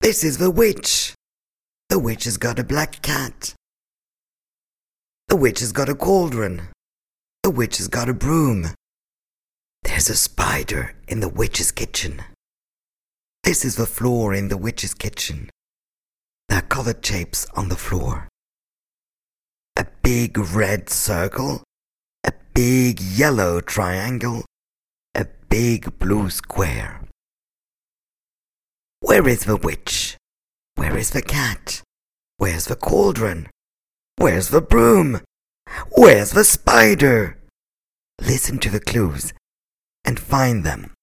This is the witch. The witch has got a black cat. The witch has got a cauldron. The witch has got a broom. There's a spider in the witch's kitchen. This is the floor in the witch's kitchen. There are colored shapes on the floor. A big red circle, a big yellow triangle, a big blue square. Where is the witch? Where is the cat? Where's the cauldron? Where's the broom? Where's the spider? Listen to the clues and find them.